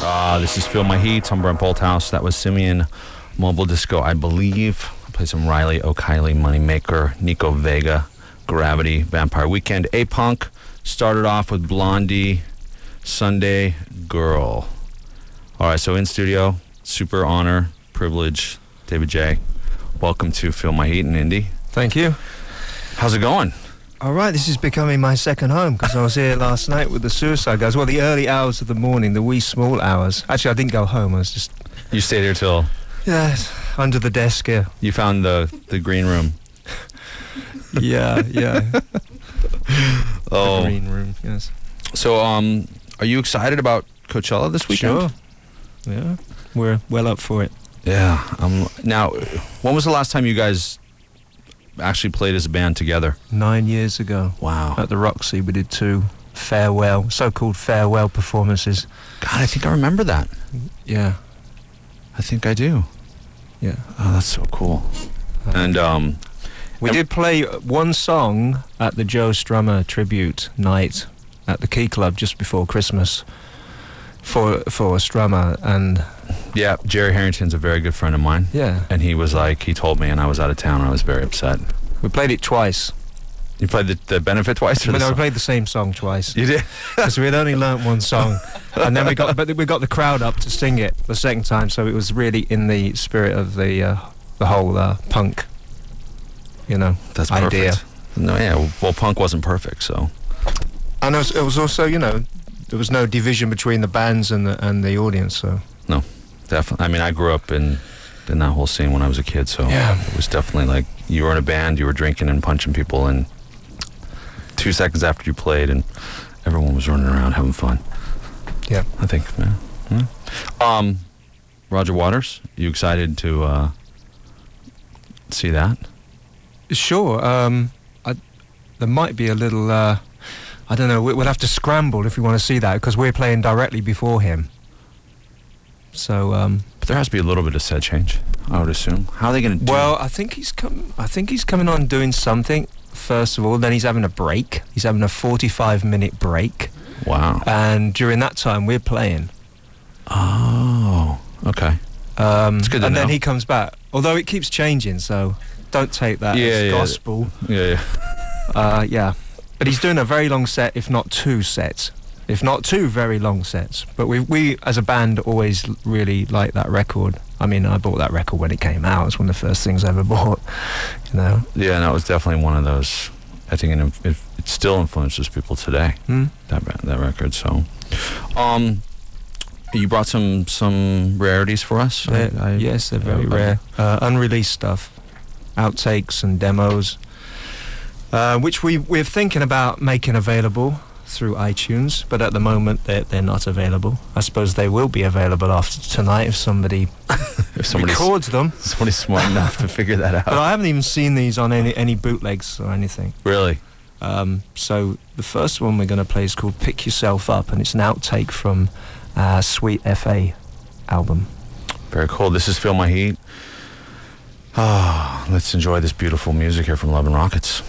This is Feel My Heat. I'm Brent Bolthouse. That was Simeon Mobile Disco, I believe. I played some Riley O'Kiley, Moneymaker, Nico Vega, Gravity, Vampire Weekend, A-Punk. Started off with Blondie, Sunday Girl. All right, so in studio, super honor, privilege, David J. Welcome to Feel My Heat in Indy. Thank you. How's it going? All right, this is becoming my second home because I was here last night with the Suicide Guys. Well, the early hours of the morning, the wee small hours. Actually, I didn't go home. I was just... You stayed here till... Yes, under the desk here. You found the green room. Yeah. Oh. The green room, yes. So, are you excited about Coachella this weekend? Sure. Yeah, we're well up for it. Yeah. Now, when was the last time you guys actually played as a band together? 9 years ago. Wow. At the Roxy, we did 2 so-called farewell performances. God, I think I remember that. Yeah. I think I do. Yeah. Oh, that's so cool. And we did play one song at the Joe Strummer tribute night at the Key Club just before Christmas for Strummer, and yeah, Jerry Harrington's a very good friend of mine. yeah, And he told me, and I was out of town, and I was very upset. we played it twice. You played the benefit twice? Or But the no, we song? played the same song twice. You did? Because we had only learnt one song, and then we got the crowd up to sing it the second time, so it was really in the spirit of the whole punk, That's idea. perfect. No, yeah, well, punk wasn't perfect, so. And it was also, there was no division between the bands and the audience, so. No, definitely. I mean, I grew up in that whole scene when I was a kid, so Yeah. it was definitely like you were in a band, you were drinking and punching people, and 2 seconds after you played, and everyone was running around having fun. Yeah. I think, yeah. Roger Waters, you excited to see that? Sure. There might be a little. I don't know. We'll have to scramble if we want to see that because we're playing directly before him. So. But there has to be a little bit of set change, I would assume. How are they going to do? Well, I think he's coming on doing something. First of all, then he's having a break. He's having a 45-minute break, Wow. and during that time we're playing. Oh, okay. It's good to and know. then he comes back. Although it keeps changing, so don't take that as gospel. Yeah. Yeah. But he's doing a very long set, if not 2 sets. If not 2 very long sets. But we as a band, always really like that record. I mean, I bought that record when it came out. It's one of the first things I ever bought, Yeah, and that was definitely one of those. I think it still influences people today. That record. So, you brought some rarities for us. Yes, they're very rare. Unreleased stuff, outtakes and demos, which we're thinking about making available through iTunes, but at the moment they're not available. I suppose they will be available after tonight if somebody records them. Somebody's smart enough to figure that out. But I haven't even seen these on any bootlegs or anything. Really? So the first one we're going to play is called Pick Yourself Up, and it's an outtake from Sweet FA album. Very cool. This is Feel My Heat. Let's enjoy this beautiful music here from Love and Rockets.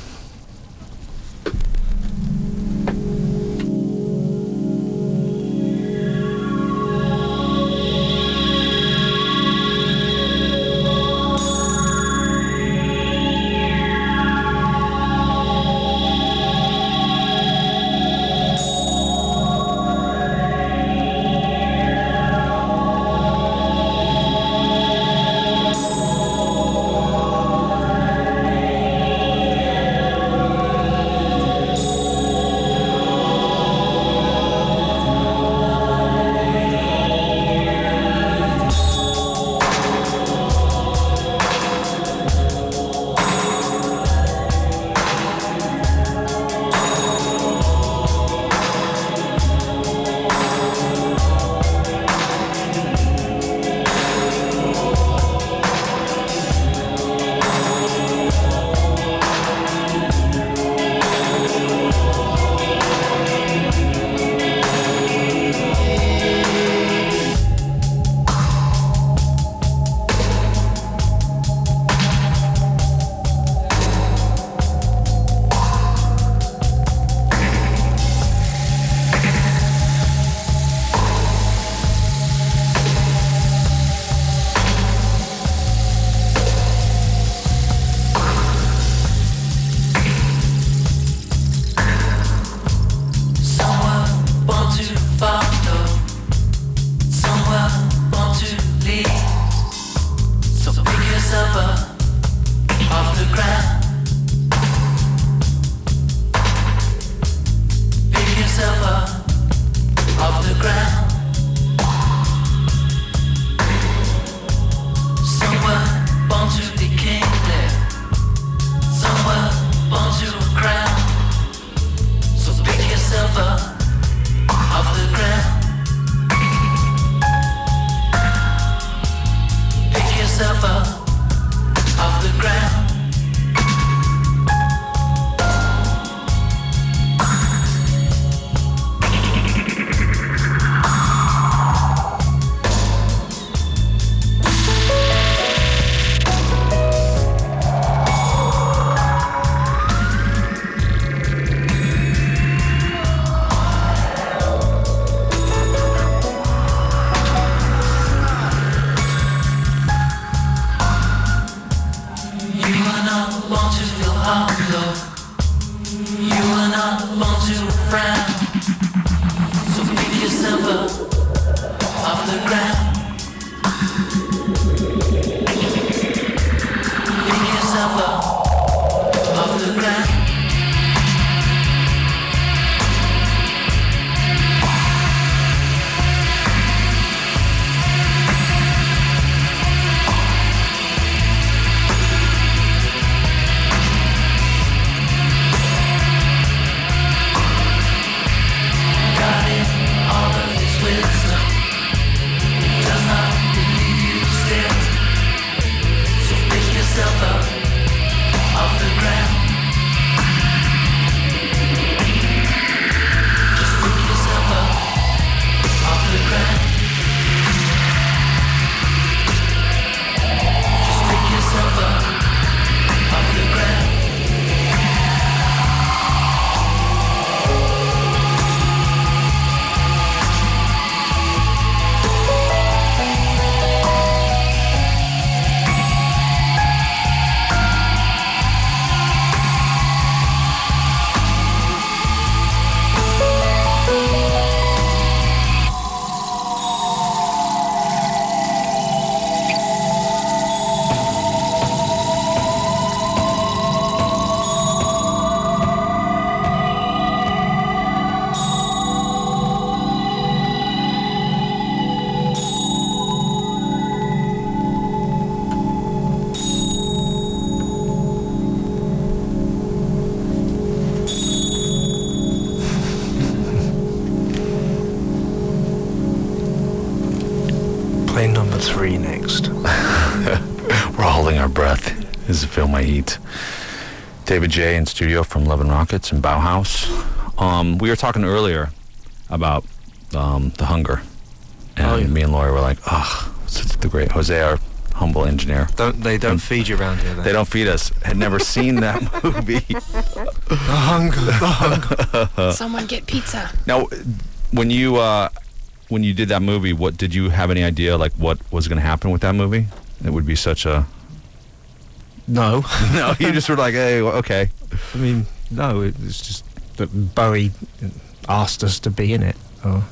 play number 3 next. We're holding our breath. This is Feel My Heat. David J. in studio from Love and Rockets and Bauhaus. We were talking earlier about the hunger. And me and Laura were like, it's the great Jose, our humble engineer. They don't feed you around here then? They don't feed us. Had never seen that movie. The hunger. Someone get pizza. Now, when you did that movie, what did you have any idea like what was going to happen with that movie? It would be such a... No. No, you just were like, hey, okay. I mean, no, it's just that Bowie asked us to be in it.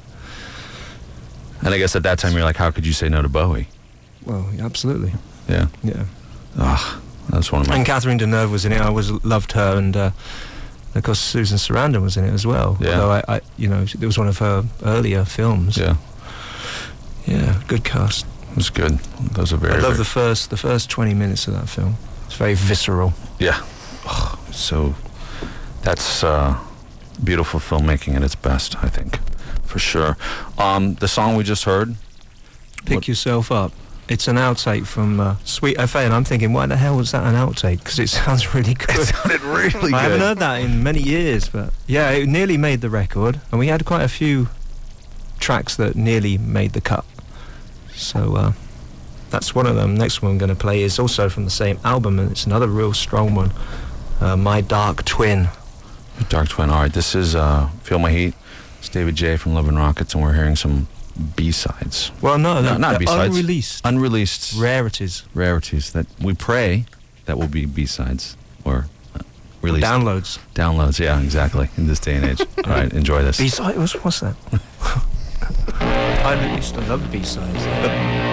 And I guess at that time you're like, how could you say no to Bowie? Well, absolutely. Yeah. Yeah. That's one of my... And Catherine Deneuve was in it. I always loved her, and of course Susan Sarandon was in it as well. Yeah. Although it was one of her earlier films. Yeah. Yeah, good cast. It was good. Those are very... I love the first 20 minutes of that film. It's very visceral. Yeah. So that's beautiful filmmaking at its best, I think, for sure. The song we just heard, Pick Yourself Up. It's an outtake from Sweet FA, and I'm thinking, why the hell was that an outtake? Because it sounds really good. It sounded really good. I haven't heard that in many years, but yeah, it nearly made the record, and we had quite a few tracks that nearly made the cut. So that's one of them. Next one I'm going to play is also from the same album, and it's another real strong one. My Dark Twin. Dark Twin. All right, this is Feel My Heat. It's David J. from Love and Rockets, and we're hearing some B-sides. Well, no, not B-sides. Unreleased. Rarities that we pray that will be B-sides or released. Downloads, yeah, exactly, in this day and age. All right, enjoy this. B-side? What's that? I used to love B-sides.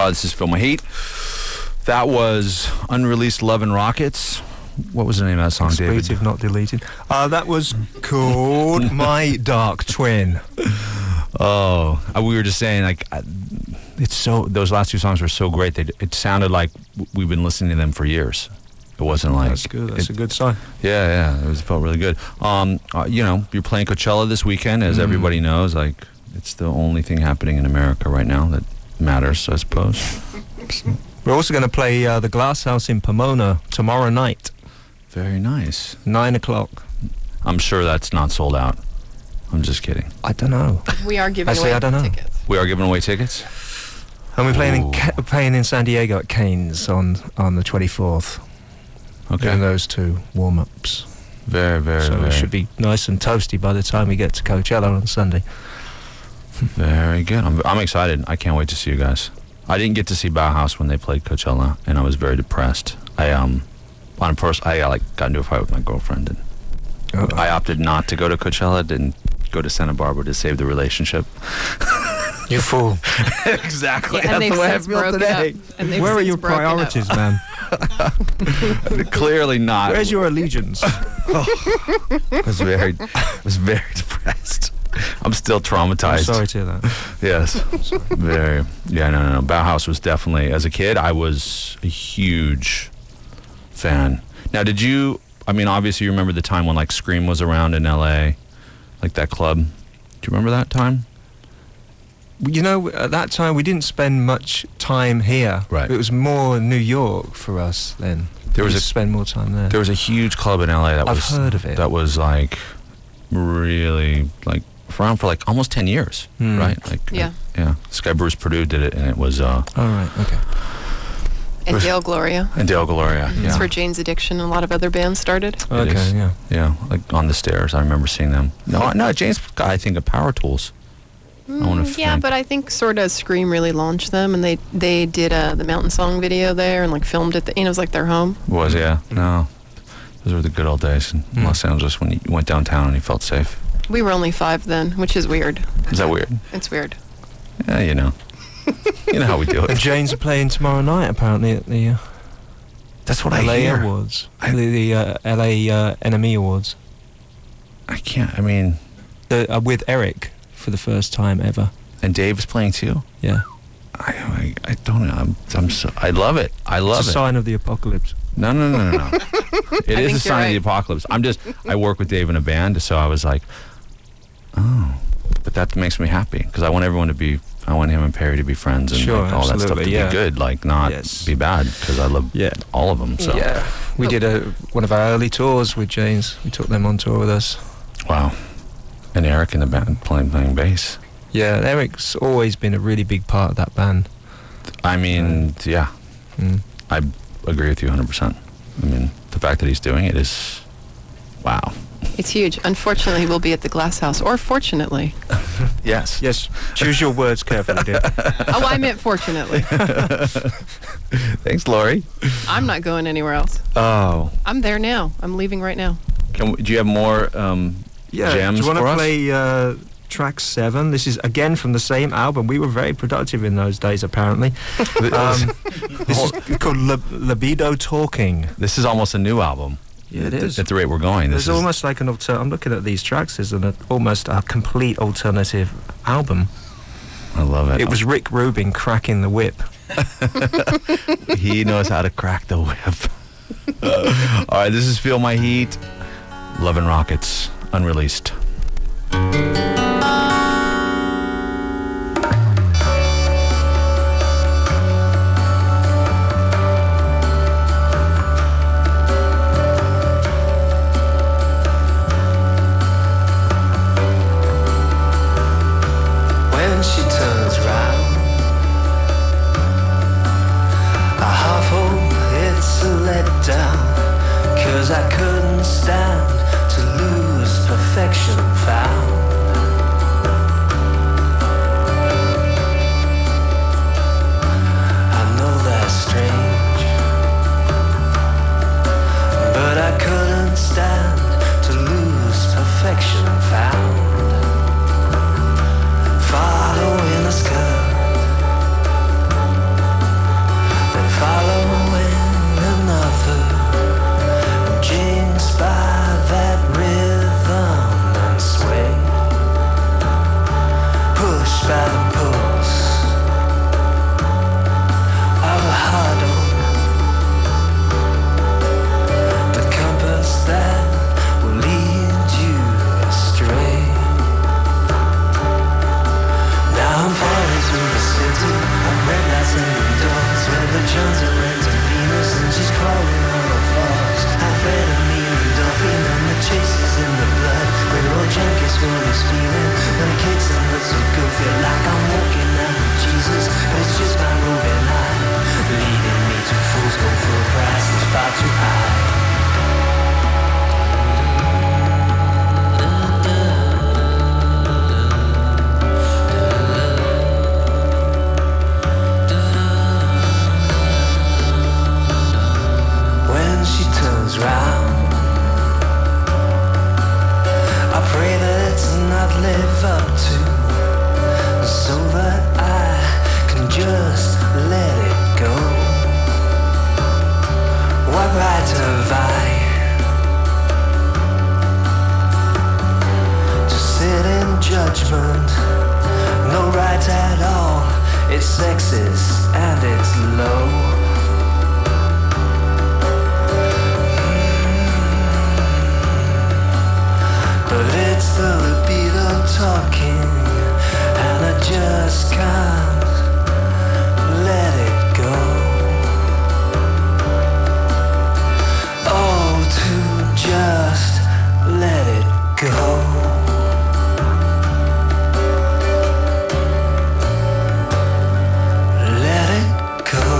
This is Feel My Heat. That was unreleased Love and Rockets. What was the name of that song, David? Expletive not deleted. That was called My Dark Twin. Oh, we were just saying, like, it's so. Those last two songs were so great. It sounded like we've been listening to them for years. It wasn't like That's good. That's a good sign. Yeah. It felt really good. You know, you're playing Coachella this weekend, as everybody knows. Like, it's the only thing happening in America right now that matters, I suppose. We're also going to play the Glass House in Pomona tomorrow night. Very nice. 9 o'clock. I'm sure that's not sold out. I'm just kidding. I don't know. We are giving Actually, away I don't know. tickets. We are giving away tickets. And we're playing Ooh. playing in San Diego at Canes on the 24th. Okay. Doing those two warm-ups. Very, very, So very. it should be nice and toasty by the time we get to Coachella on Sunday. Very good. I'm excited. I can't wait to see you guys. I didn't get to see Bauhaus when they played Coachella, and I was very depressed. I got into a fight with my girlfriend, and I opted not to go to Coachella. Didn't go to Santa Barbara to save the relationship. You fool. Exactly. Yeah, and That's they've the way I since feel broken today. up. And they've Where are since your broken up. priorities, man? Clearly not. Where's your allegiance? I was very depressed. I'm still traumatized. I'm sorry to hear that. Yes. Very. Yeah, no. Bauhaus was definitely, as a kid, I was a huge fan. Now, did you, I mean, obviously you remember the time when, like, Scream was around in L.A., like that club. Do you remember that time? You know, at that time we didn't spend much time here. Right. It was more New York for us then. There was we a- spend more time there. There was a huge club in L.A. that I've was... heard of it. That was, like, really, like, around for, like, almost 10 years, Hmm. right? Like, Yeah. Yeah. This guy, Bruce Perdue, did it, and it was... All right. Okay. And Dale Gloria. And Dale Gloria, That's yeah. where Jane's Addiction and a lot of other bands started. It Okay. is. Yeah. Yeah, like on the stairs. I remember seeing them. No, James got, I think, a Power Tools. I wanna Yeah, think. but I think sort of Scream really launched them, and they did the Mountain Song video there and like filmed it. It was like their home. Was, yeah. No. Those were the good old days in Hmm. Los Angeles when you went downtown and you felt safe. We were only 5 then, which is weird. Is that weird? It's weird. Yeah, you know. You know how we do And it. Jane's are playing tomorrow night apparently at the That's what I LA hear. Awards. The LA NME Awards. I can't, I mean... With Eric for the first time ever. And Dave's playing too? Yeah. I don't know. I'm so... I love it. I love It's a it. sign of the apocalypse. No. It I is a think sign you're of the right. apocalypse. I work with Dave in a band, so I was like, oh, but that makes me happy because I want him and Perry to be friends and Sure, like, all that stuff to absolutely, yeah. be good, like not Yes. be bad because I love all of them. So Yeah. We did one of our early tours with Jane's. We took them on tour with us. wow. And Eric in the band playing bass. Yeah, Eric's always been a really big part of that band. I mean, yeah, Mm. I agree with you 100%. I mean, the fact that he's doing it is, wow. It's huge. Unfortunately, we'll be at the Glass House, or fortunately. Yes. Yes, choose your words carefully, dear. Oh, I meant fortunately. Thanks, Lori. I'm not going anywhere else. Oh, I'm there now. I'm leaving right now. do you have more Yeah, jams do you want for to us? play track 7? This is again from the same album. We were very productive in those days, apparently. This is called Libido Talking. This is almost a new album. Yeah, it is. At the rate we're going. This There's is almost like an I'm looking at these tracks. There's almost a complete alternative album. I love it. It was Rick Rubin cracking the whip. He knows how to crack the whip. All right, this is Feel My Heat. Love and Rockets, unreleased. When she turns round, I half hope it's a letdown, 'cause I couldn't stand to lose perfection found. I know that's strange, but I couldn't stand to lose perfection found. Following a skirt, stories feeling. When it kicks and hurts so good, feel like I'm walking out with Jesus. But it's just my roving eye, leading me to fool's gold for a price that's far too high. Round. I pray that it's not live up to, so that I can just let it go. What right have I to sit in judgment? No right at all. It's sexist and it's low. But it's the libido talking, and I just can't let it go. Oh, to just let it go. Let it go.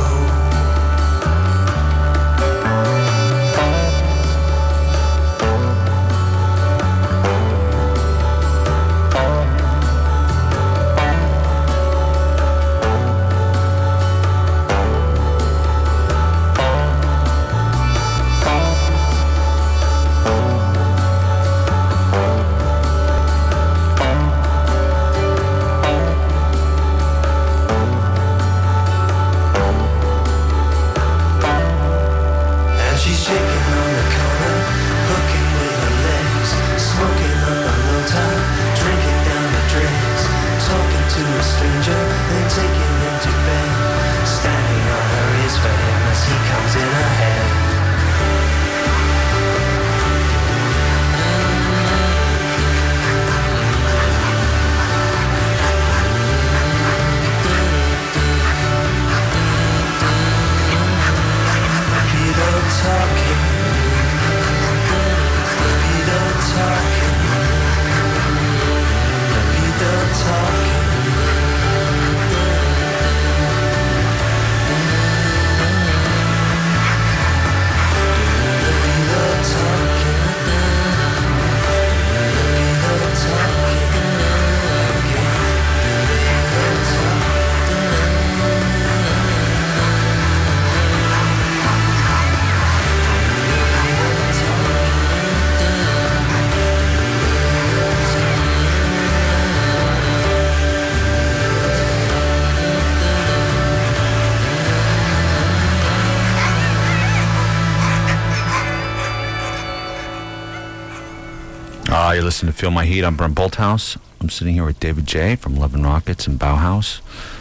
You're listening to Feel My Heat. I'm Brent Bolthouse. I'm sitting here with David J. from Love and Rockets and Bauhaus.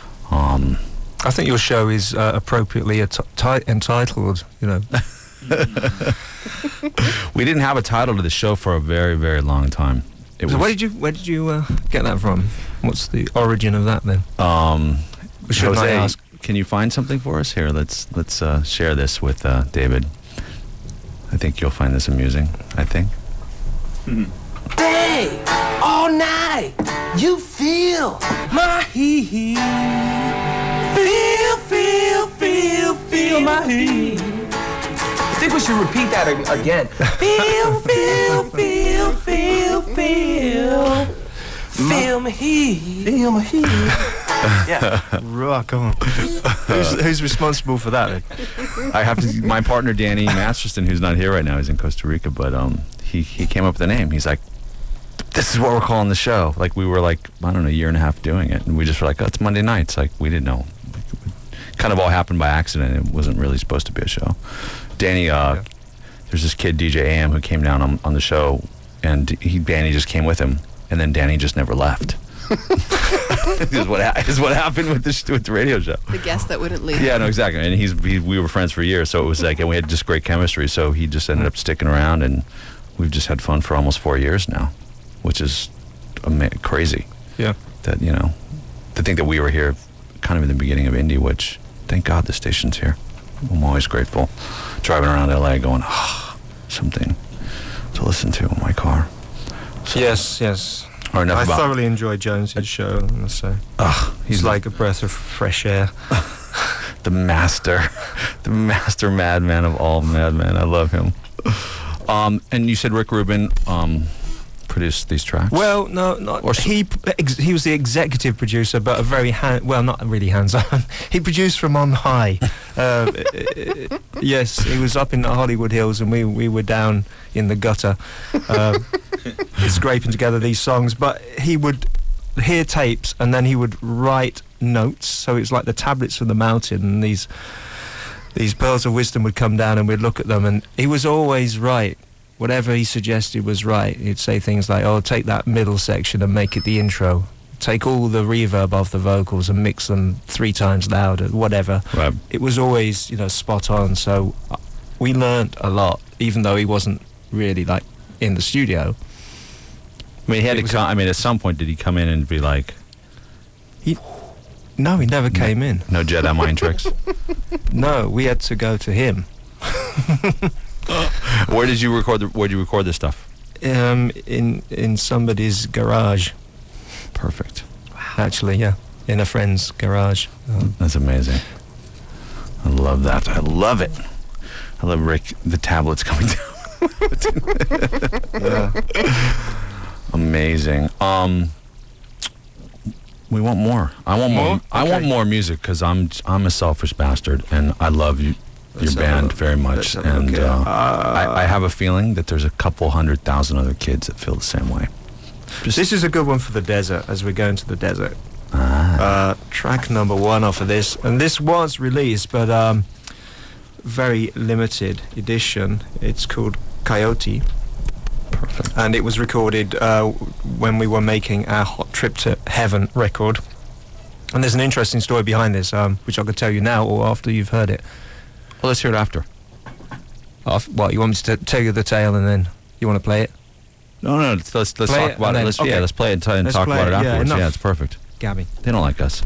I think your show is appropriately entitled, you know. We didn't have a title to the show for a very, very long time. So where did you get that from? What's the origin of that then? Should I ask? Can you find something for us here? Let's share this with David. I think you'll find this amusing. I think. Day, all night, you feel my heat. Feel my heat. I think we should repeat that again. Feel my heat. Feel my heat. Yeah. Right, come on. Who's responsible for that? I have to. My partner Danny Masterson, who's not here right now, he's in Costa Rica, but he came up with the name. He's like, this is what we're calling the show. Like, we were like, I don't know, a year and a half doing it, and we just were like, oh, it's Monday nights. Like, we didn't know. It kind of all happened by accident. It wasn't really supposed to be a show. Danny, there's this kid DJ AM who came down on the show, and Danny just came with him, and then Danny just never left. is what happened with the radio show. The guest that wouldn't leave. Yeah, no, exactly. And we were friends for years, so it was like, and we had just great chemistry. So he just ended up sticking around, and we've just had fun for almost 4 years now, which is crazy. Yeah. That, you know, to think that we were here kind of in the beginning of indie, which thank God the station's here. I'm always grateful. Driving around LA going, something to listen to in my car. So, yes. Or enough I about. thoroughly enjoy Jones's show, I must say. He's like a breath of fresh air. the master madman of all madmen. I love him. And you said Rick Rubin produced these tracks? Well, no, not he was the executive producer, but a very not really hands-on. He produced from on high. Yes, he was up in the Hollywood Hills, and we were down in the gutter, scraping together these songs. But he would hear tapes, and then he would write notes. So it's like the tablets from the mountain, and these pearls of wisdom would come down, and we'd look at them, and he was always right. Whatever he suggested was right. He'd say things like, "Oh, take that middle section and make it the intro. Take all the reverb off the vocals and mix them 3 times louder." Whatever. Right. It was always, spot on. So we learnt a lot, even though he wasn't really like in the studio. I mean, he had to come. I mean, at some point, did he come in and be like, No, he never came in. "No Jedi mind tricks"? No, we had to go to him. Where did you record this stuff? In somebody's garage. Perfect. Actually, yeah, in a friend's garage. That's amazing. I love that. I love it. I love Rick. The tablets coming down. Yeah. Amazing. We want more. I want more. More? I want Okay. more music because I'm a selfish bastard, and I love you. Your Let's have band a- very much, let's have a and look, I have a feeling that there's a couple 100,000 other kids that feel the same way. This is a good one for the desert, as we're going to the desert. Track number 1 off of this, and this was released, but very limited edition. It's called Coyote. Perfect. And it was recorded when we were making our Hot Trip to Heaven record. And there's an interesting story behind this, which I could tell you now or after you've heard it. Well, let's hear it after. What, you want me to tell you the tale and then you want to play it? No, let's Play talk it about and it. then- Let's okay. let's play it and Let's talk play about it it, yeah, afterwards. Yeah, enough. it's perfect. Gabby. They don't like us.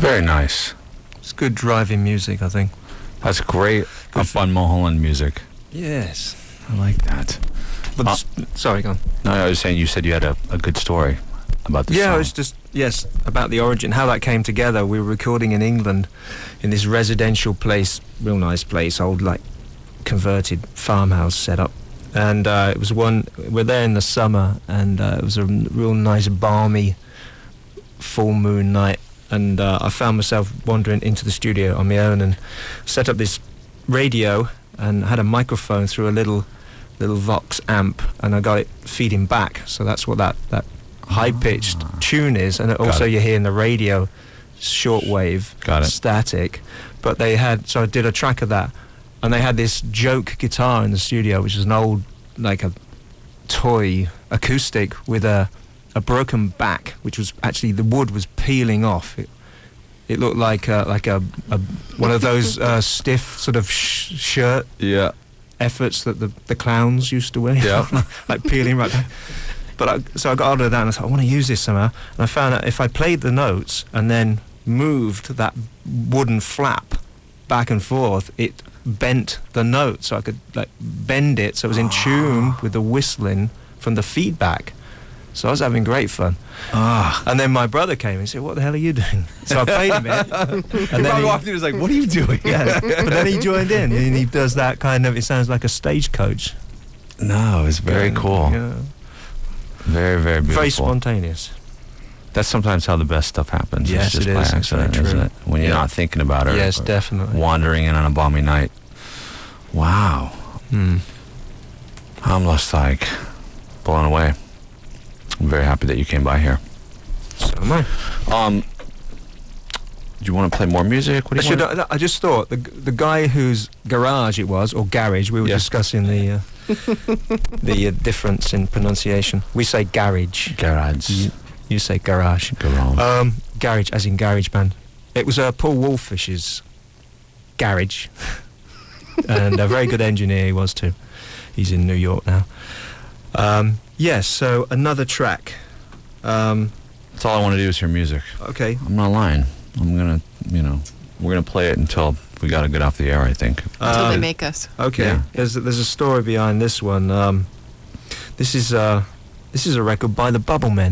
Very nice. It's good driving music, I think. That's great. Up on Mulholland music. Yes. I like that. But sorry, go on. No, I was saying you said you had a good story about this Yeah, song. it was just, yes, about the origin, how that came together. We were recording in England in this residential place, real nice place, old, like, converted farmhouse setup. And it was we're there in the summer, and it was a real nice, balmy, full moon night. And I found myself wandering into the studio on my own and set up this radio and had a microphone through a little Vox amp, and I got it feeding back. So that's what that high-pitched tune is. And also you hear in the radio shortwave, static. But so I did a track of that. And they had this joke guitar in the studio, which is an old, like a toy acoustic with a broken back, which was actually, the wood was peeling off. It looked like a one of those stiff sort of shirt efforts that the clowns used to wear. Yeah. Like peeling right back. So I got hold of that and I thought, I want to use this somehow. And I found out if I played the notes and then moved that wooden flap back and forth, it bent the note, so I could like bend it so it was in tune with the whistling from the feedback. So I was having great fun. And then my brother came and said, "What the hell are you doing?" So I played him it. And then he walked in and was like, "What are you doing?" Yeah. But then he joined in and he does that kind of, it sounds like a stagecoach. No, it's very cool. Yeah. Very, very beautiful. Very spontaneous. That's sometimes how the best stuff happens. Yes, it's just it by is. accident, It's very isn't true. it? When you're not thinking about it. Yes, or definitely. Wandering in on a balmy night. Wow. I'm just like blown away. I'm very happy that you came by here. So am I. Do you want to play more music? What do you want? I just thought the guy whose garage it was, or garage, we were discussing the the difference in pronunciation. We say garage. Garage. You say garage. Garage. Garage, as in garage band. It was Paul Wolfish's garage, and a very good engineer he was too. He's in New York now. Yes. So another track. That's all I want to do is hear music. Okay. I'm not lying. I'm gonna, we're gonna play it until we gotta get off the air. I think. Until they make us. Okay. Yeah. There's a story behind this one. This is a record by the Bubble Men,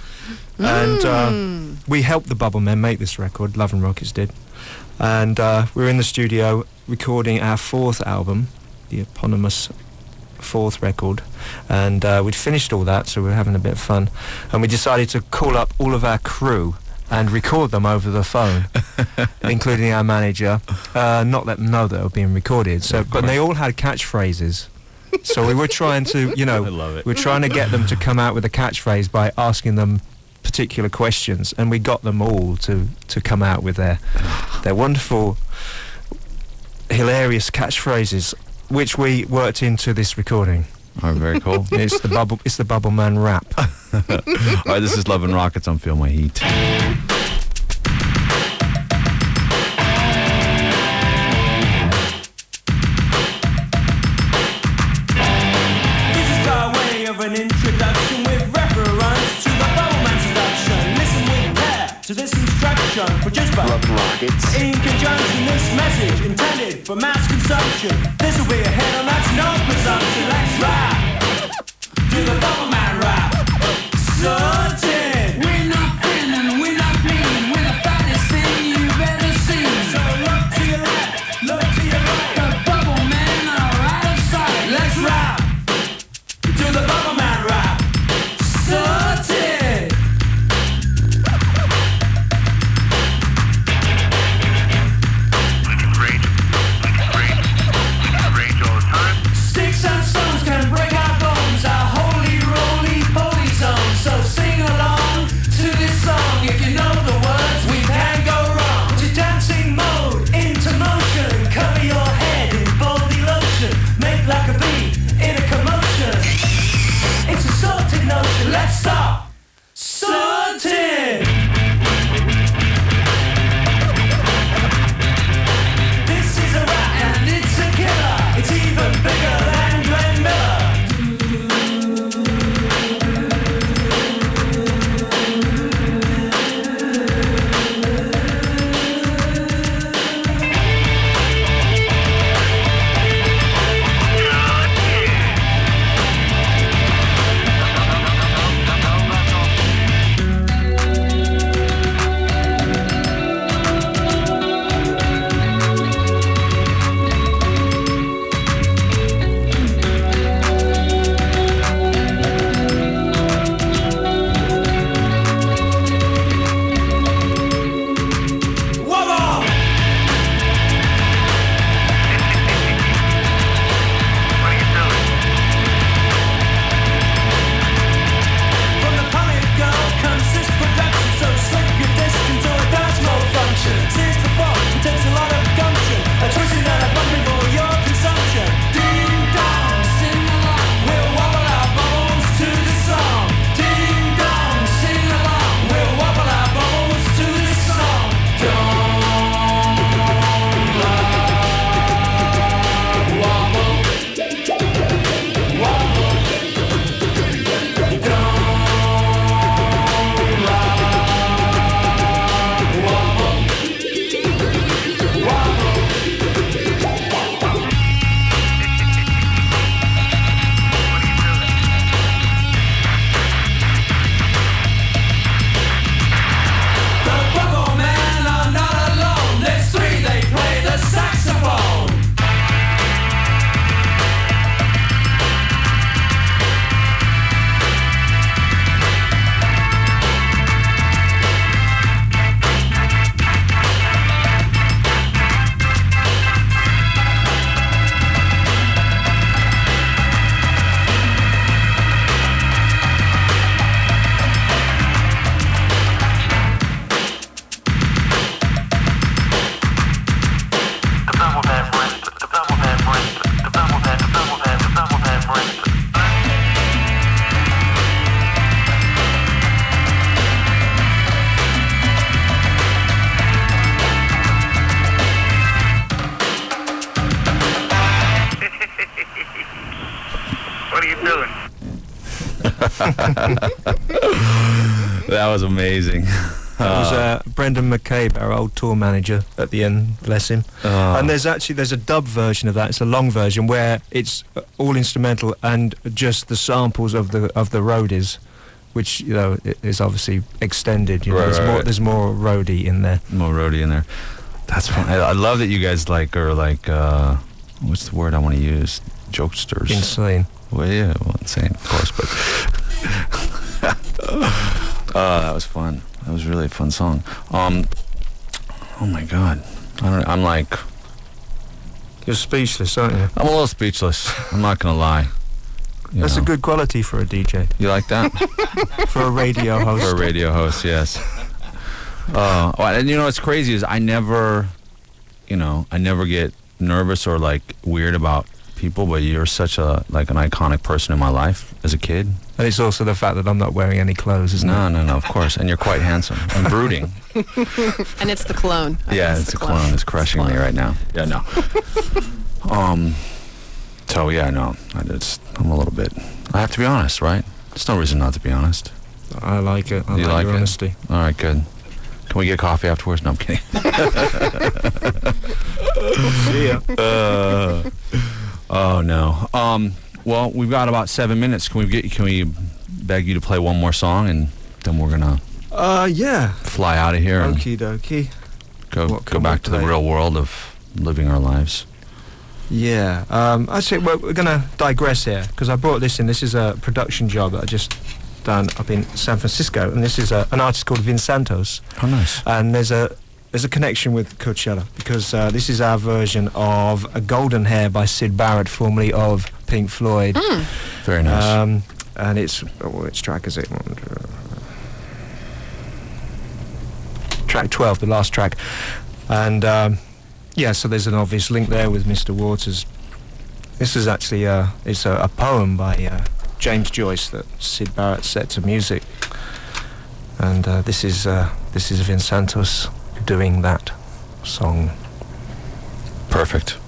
and we helped the Bubble Men make this record. Love and Rockets did, and we were in the studio recording our fourth album, the eponymous fourth record, and we'd finished all that, so we were having a bit of fun, and we decided to call up all of our crew and record them over the phone, including our manager, not let them know that they were being recorded. So, but they all had catchphrases. So we were trying to, I love it. we're trying to get them to come out with a catchphrase by asking them particular questions, and we got them all to come out with their wonderful, hilarious catchphrases, which we worked into this recording. Oh, very cool. It's the Bubble Man rap. All right, this is Love and Rockets on Feel My Heat. This is by way of an introduction with reference to the Bubble Man seduction. Listen with care to this instruction produced by Love and Rockets. In conjunction, this message intended for mass consumption. This will be a hit, and that's no presumption. Let's rap to the Bubble Man rap. Certain. We're not feeling, we're not bleeding, we're the fattest thing you've ever seen. So look to your left, look to your right. The Bubble Men are out of sight. Let's rap to the Bubble Man rap. Certain. Sticks and stones can break our bones, our holy roly poly zone. So sing along to this song. If you know the words, we can't go wrong. Put your dancing mode into motion. Cover your head in baldy lotion. Make like a bee in a commotion. It's a sorted notion. Let's start. Sorted. This is a rap and it's a killer. It's even bigger than Glenn Miller. That was amazing. That was Brendan McCabe, our old tour manager at the end, bless him. And there's a dub version of that. It's a long version where it's all instrumental and just the samples of the roadies, which is obviously extended. There's more roadie in there. More roadie in there. That's fun. I love that you guys are what's the word I want to use? Jokesters. Insane. Well, yeah, insane, of course, but that was fun. That was really a fun song. Oh my God, I'm like, you're speechless, aren't you? I'm a little speechless. I'm not gonna lie. That's a good quality for a DJ. You like that? For a radio host. For a radio host, yes. And what's crazy is I never get nervous or like weird about people, but you're such an iconic person in my life as a kid. And it's also the fact that I'm not wearing any clothes, isn't it? No, of course. And you're quite handsome and brooding. And it's the cologne. It's the cologne. It's crushing me right now. Yeah, no. So yeah, no. I'm a little bit. I have to be honest, right? There's no reason not to be honest. I like it. I you like your it? honesty. All right, good. Can we get coffee afterwards? No, I'm kidding. See ya. Oh no. Well, we've got about 7 minutes. Can we beg you to play one more song, and then we're gonna yeah, fly out of here and okie dokie. go back to the real world of living our lives. Yeah. Actually, we're gonna digress here because I brought this in. This is a production job that I just done up in San Francisco, and this is an artist called Vin Santos. Oh, nice. And there's a connection with Coachella because this is our version of A Golden Hair by Syd Barrett, formerly of Pink Floyd. Very nice. And it's which track is it? Track 12, the last track. And so there's an obvious link there with Mr. Waters. This is actually it's a poem by James Joyce that Syd Barrett set to music, and this is Vin Santos doing that song. Perfect.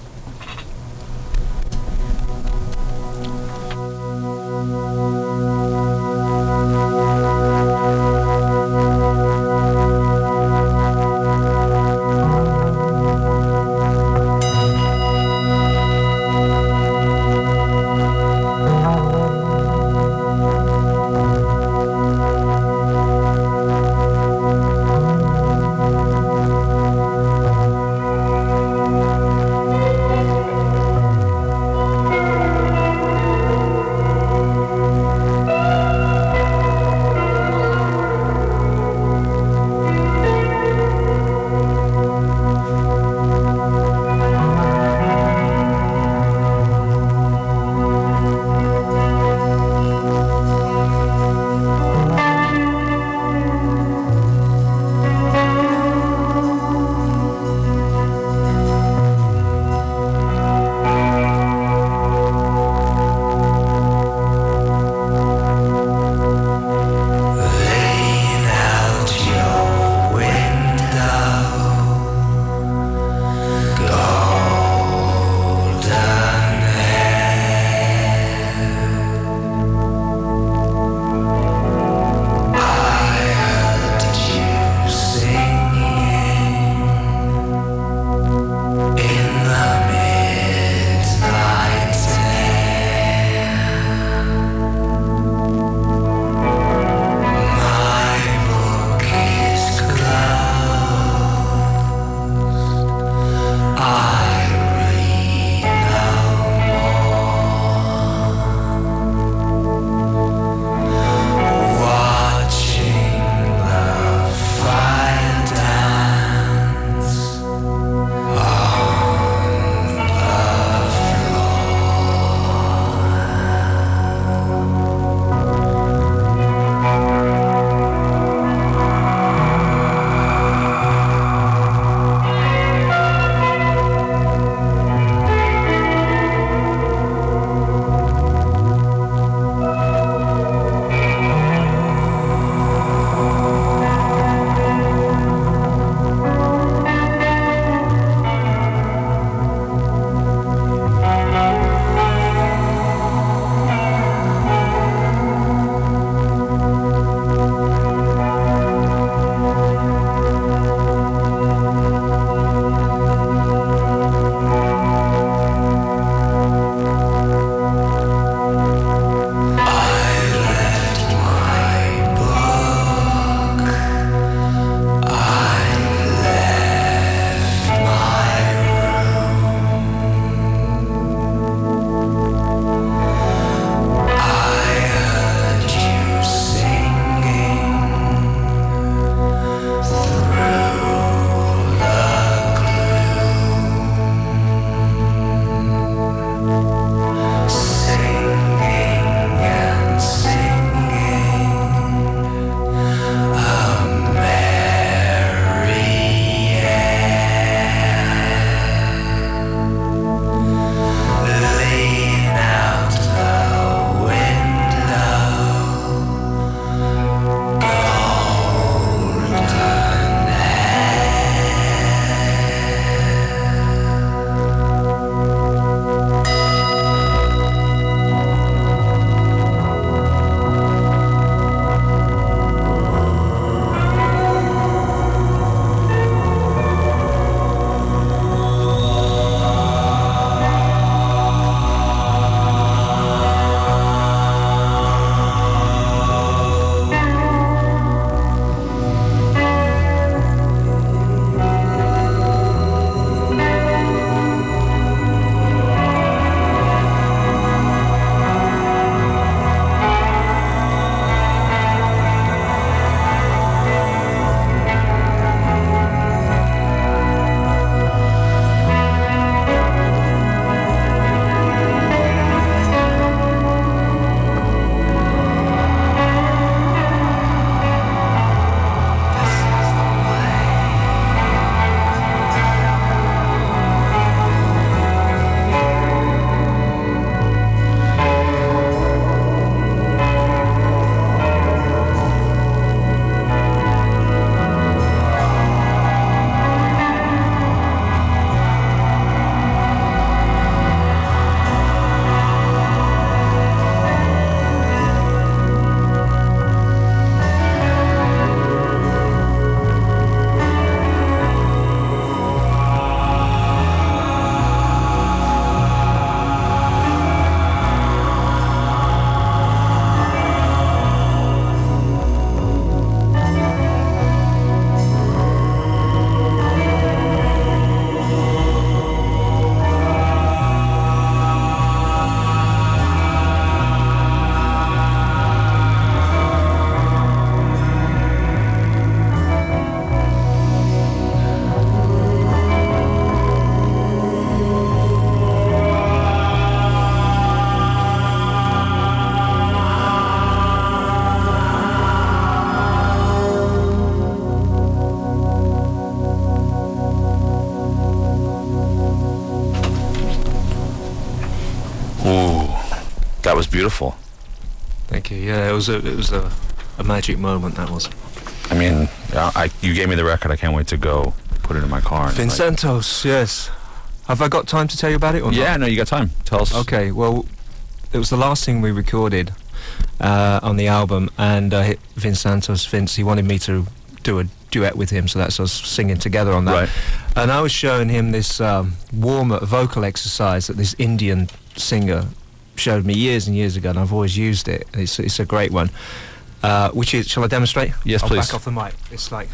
beautiful. Thank you. Yeah, it was a magic moment, that was. I mean, you gave me the record. I can't wait to go put it in my car. And Vincentos, yes. Have I got time to tell you about it or not? Yeah, no, you got time. Tell us. Okay, well, it was the last thing we recorded on the album, and Vince, he wanted me to do a duet with him, so that's us singing together on that. Right. And I was showing him this warm vocal exercise that this Indian singer showed me years and years ago, and I've always used it. It's a great one. Which is, shall I demonstrate? Yes, I'll please. back off the mic. It's like...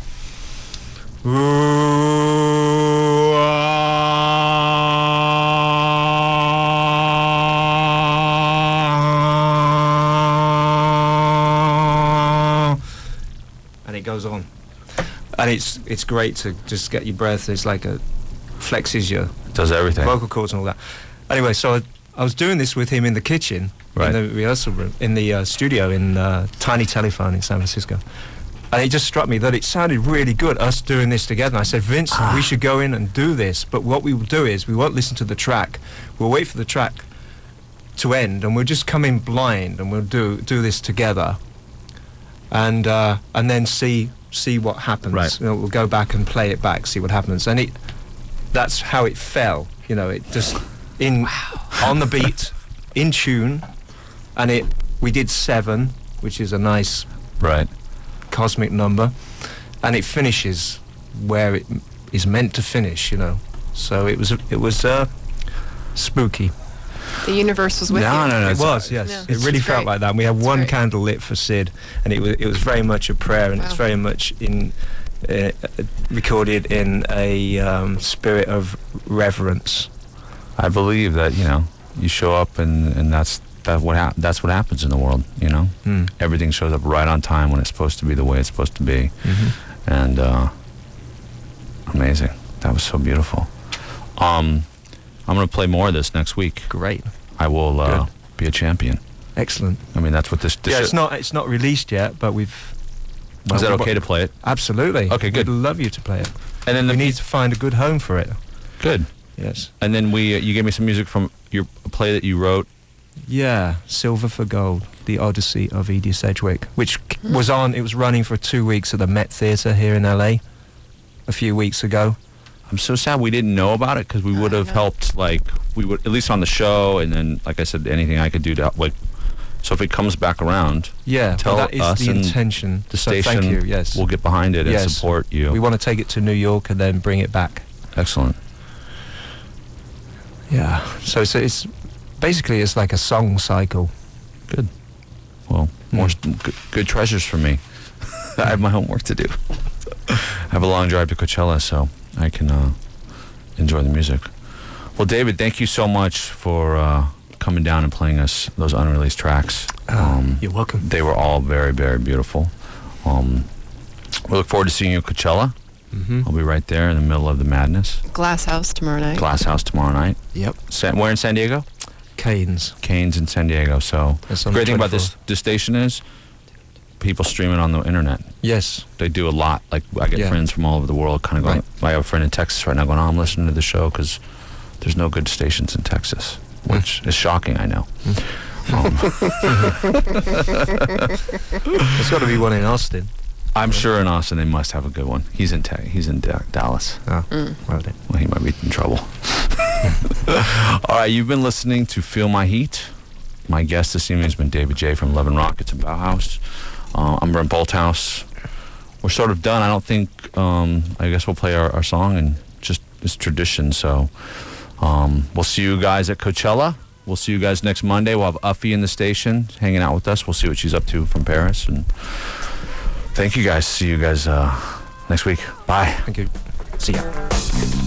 And it goes on. And it's great to just get your breath. It's like flexes your Does everything. vocal cords and all that. Anyway, so I was doing this with him in the kitchen, Right. in the rehearsal room, in the studio in Tiny Telephone in San Francisco. And it just struck me that it sounded really good, us doing this together. And I said, Vince, we should go in and do this. But what we will do is we won't listen to the track. We'll wait for the track to end, and we'll just come in blind, and we'll do this together. And then see what happens. Right. You know, we'll go back and play it back, see what happens. And that's how it fell. You know, it just on the beat, in tune, and we did 7, which is a nice Right. cosmic number, and it finishes where it is meant to finish. You know, so it was spooky. The universe was with you. No. It was, yes. Yeah. It really It's felt great. like that. And we had It's one great. candle lit for Sid, and it was very much a prayer, and it's Wow. very much recorded in a spirit of reverence. I believe that, you show up and that's what happens in the world, Everything shows up right on time when it's supposed to be the way it's supposed to be. And amazing. That was so beautiful. I'm going to play more of this next week. Great, I will Good. be a champion. excellent. I mean, that's what this Yeah, it's not released yet, but we've. Is that okay to play it? Absolutely. Okay, good. We'd love you to play it. And then We need to find a good home for it. good. Yes. And then you gave me some music from your play that you wrote. Yeah, Silver for Gold, The Odyssey of Edie Sedgwick, which it was running for 2 weeks at the Met Theatre here in LA a few weeks ago. I'm so sad we didn't know about it because we would have yeah. helped, we would, at least on the show, and then, like I said, anything I could do to help, so if it comes back around, Yeah, Tell well, that is us the and intention. the So station thank you, yes. will get behind it and Yes. support you. We want to take it to New York and then bring it back. Excellent. Yeah, so it's basically it's like a song cycle. Good. Well, more good treasures for me. I have my homework to do. I have a long drive to Coachella, so I can enjoy the music. Well, David, thank you so much for coming down and playing us those unreleased tracks. You're welcome. They were all very, very beautiful. We look forward to seeing you at Coachella. Mm-hmm. I'll be right there in the middle of the madness. Glass House tomorrow night. Glass House tomorrow night. Yep. Where in San Diego? Canes. Canes in San Diego. So That's the on great the thing about 24th. this station is people stream it on the internet. Yes. They do a lot. Like, I get Yeah. friends from all over the world kind of going, Right. I have a friend in Texas right now going, I'm listening to the show because there's no good stations in Texas, which is shocking, I know. There's got to be one in Austin. I'm sure in Austin they must have a good one. He's in Dallas. Oh, well then. Well, he might be in trouble. All right, you've been listening to Feel My Heat. My guest this evening has been David J. from Love and Rockets and Bauhaus. I'm Brent Bolthouse. We're sort of done. I don't think, I guess we'll play our song and just it's tradition. So we'll see you guys at Coachella. We'll see you guys next Monday. We'll have Uffie in the station hanging out with us. We'll see what she's up to from Paris. And thank you guys. See you guys next week. Bye. Thank you. See ya.